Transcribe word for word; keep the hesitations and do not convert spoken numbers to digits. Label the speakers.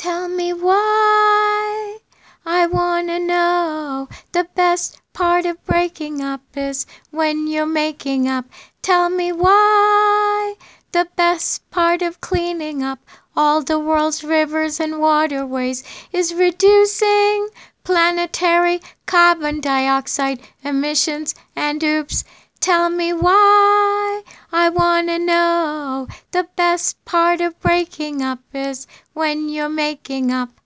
Speaker 1: Tell me why. I wanna know. The best part of breaking up is when you're making up. Tell me why. The best part of cleaning up all the world's rivers and waterways is reducing planetary carbon dioxide emissions. And oops, tell me why. I wanna know. The best part of breaking up is when you're making up.